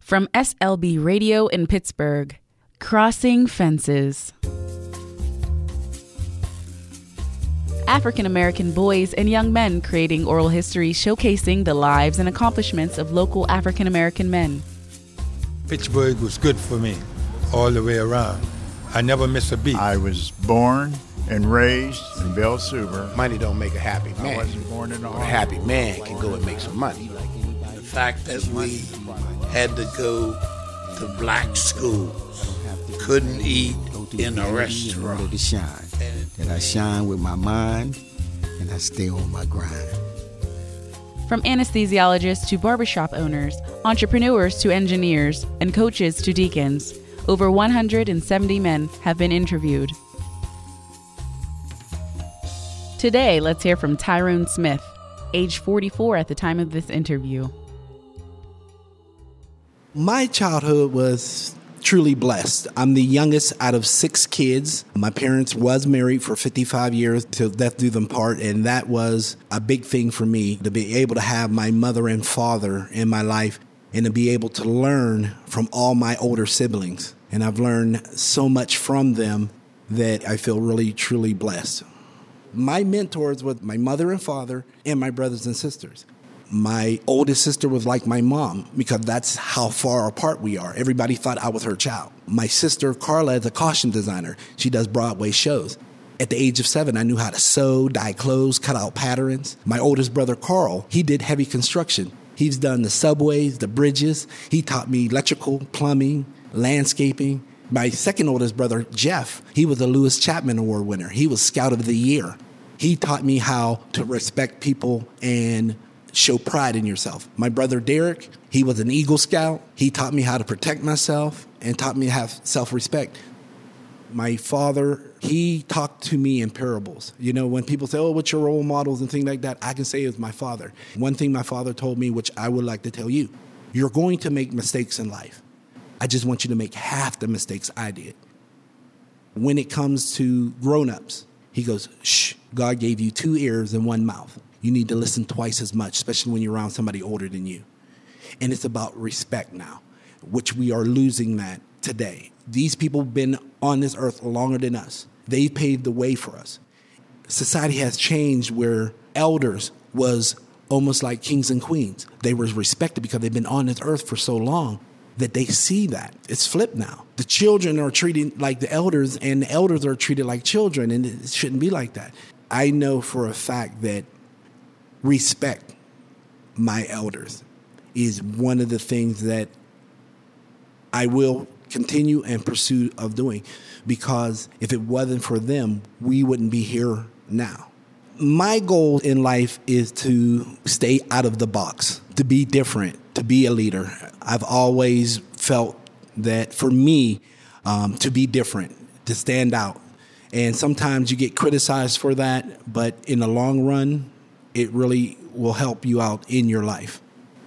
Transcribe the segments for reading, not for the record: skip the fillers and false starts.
From SLB Radio in Pittsburgh, Crossing Fences. African American boys and young men creating oral history showcasing the lives and accomplishments of local African American men. Pittsburgh was good for me all the way around. I never missed a beat. I was born and raised in Belle Suber. Money don't make a happy man. I wasn't born in a happy man can go and make some money. The fact that we had to go to black schools, couldn't eat in a restaurant. That I shine with my mind and I stay on my grind. From anesthesiologists to barbershop owners, entrepreneurs to engineers, and coaches to deacons, over 170 men have been interviewed. Today, let's hear from Tyrone Smith, age 44 at the time of this interview. My childhood was truly blessed. I'm the youngest out of 6 kids. My parents was married for 55 years till death do them part, and that was a big thing for me, to be able to have my mother and father in my life and to be able to learn from all my older siblings. And I've learned so much from them that I feel really, truly blessed. My mentors were my mother and father and my brothers and sisters. My oldest sister was like my mom because that's how far apart we are. Everybody thought I was her child. My sister, Carla, is a costume designer. She does Broadway shows. At the age of 7, I knew how to sew, dye clothes, cut out patterns. My oldest brother, Carl, he did heavy construction. He's done the subways, the bridges. He taught me electrical, plumbing, landscaping. My second oldest brother, Jeff, he was a Lewis Chapman Award winner. He was Scout of the Year. He taught me how to respect people and show pride in yourself. My brother Derek, he was an Eagle Scout. He taught me how to protect myself and taught me to have self-respect. My father, he talked to me in parables. You know, when people say, oh, what's your role models and things like that, I can say it was my father. One thing my father told me, which I would like to tell you, you're going to make mistakes in life. I just want you to make half the mistakes I did. When it comes to grown-ups, he goes, shh, God gave you 2 ears and 1 mouth. You need to listen twice as much, especially when you're around somebody older than you. And it's about respect now, which we are losing that today. These people have been on this earth longer than us. They paved the way for us. Society has changed where elders was almost like kings and queens. They were respected because they've been on this earth for so long that they see that. It's flipped now. The children are treated like the elders, and the elders are treated like children, and it shouldn't be like that. I know for a fact that respect my elders is one of the things that I will continue and pursue of doing, because if it wasn't for them, we wouldn't be here now. My goal in life is to stay out of the box, to be different, to be a leader. I've always felt that for me, to be different, to stand out. And sometimes you get criticized for that, but in the long run, it really will help you out in your life.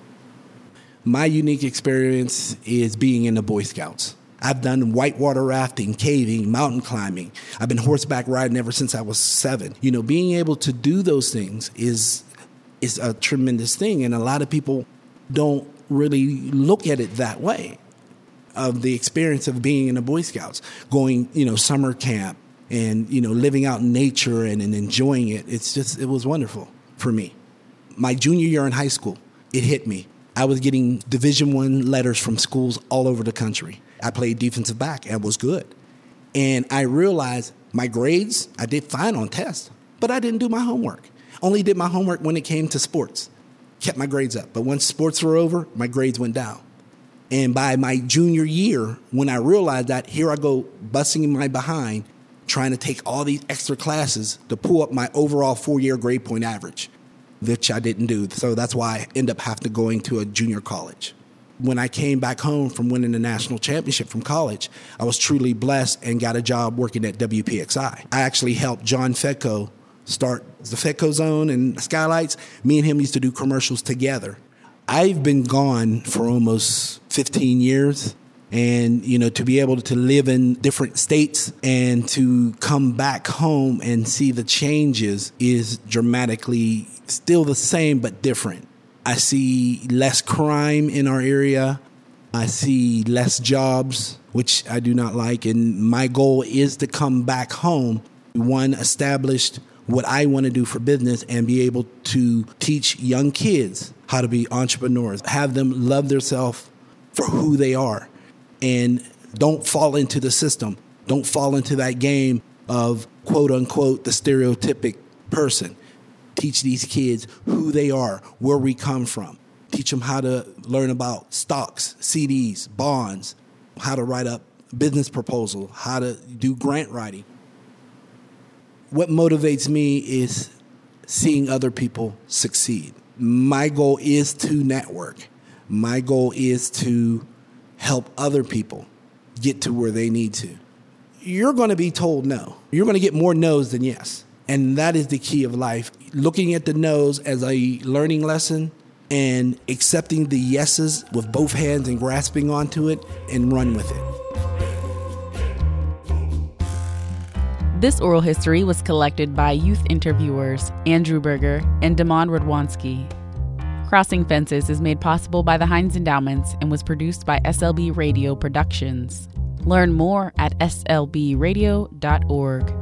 My unique experience is being in the Boy Scouts. I've done whitewater rafting, caving, mountain climbing. I've been horseback riding ever since I was 7. You know, being able to do those things is a tremendous thing, and a lot of people don't really look at it that way, of the experience of being in the Boy Scouts, going, summer camp and, living out in nature and enjoying it. It was wonderful for me. My junior year in high school, it hit me. I was getting Division I letters from schools all over the country. I played defensive back and was good. And I realized my grades, I did fine on tests, but I didn't do my homework. Only did my homework when it came to sports. Kept my grades up. But once sports were over, my grades went down. And by my junior year, when I realized that, here I go busting in my behind, trying to take all these extra classes to pull up my overall 4-year grade point average, which I didn't do. So that's why I ended up having to going to a junior college. When I came back home from winning the national championship from college, I was truly blessed and got a job working at WPXI. I actually helped John Fedko start the Fedco Zone and Skylights. Me and him used to do commercials together. I've been gone for almost 15 years. And, to be able to live in different states and to come back home and see the changes is dramatically still the same but different. I see less crime in our area. I see less jobs, which I do not like. And my goal is to come back home, one, established what I want to do for business and be able to teach young kids how to be entrepreneurs, have them love themselves for who they are, and don't fall into the system. Don't fall into that game of, quote unquote, the stereotypic person. Teach these kids who they are, where we come from. Teach them how to learn about stocks, CDs, bonds, how to write up business proposal, how to do grant writing. What motivates me is seeing other people succeed. My goal is to network. My goal is to help other people get to where they need to. You're going to be told no. You're going to get more no's than yes. And that is the key of life. Looking at the no's as a learning lesson and accepting the yeses with both hands and grasping onto it and run with it. This oral history was collected by youth interviewers Andrew Berger and Damon Radwanski. Crossing Fences is made possible by the Heinz Endowments and was produced by SLB Radio Productions. Learn more at slbradio.org.